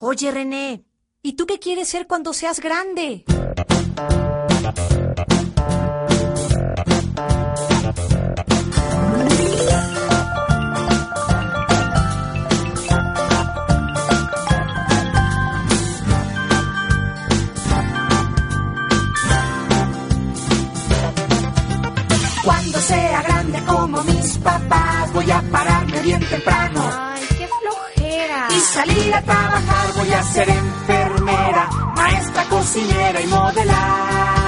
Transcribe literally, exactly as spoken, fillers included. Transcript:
Oye, René, ¿y tú qué quieres ser cuando seas grande? Cuando sea grande como mis papás, voy a pararme bien temprano. Ay, qué flojera. Y salir a trabajar, voy a ser enfermera, maestra, cocinera y modelar.